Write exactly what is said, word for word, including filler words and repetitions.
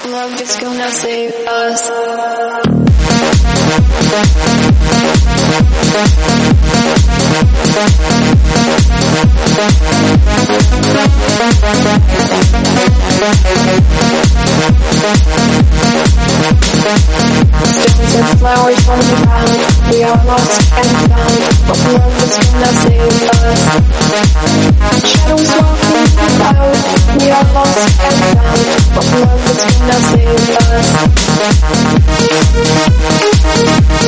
Love is gonna save us. Stones and flowers on the ground, we are lost and found, but love is gonna save us. Shadows walking about, we are lost and found, but love is gonna save us.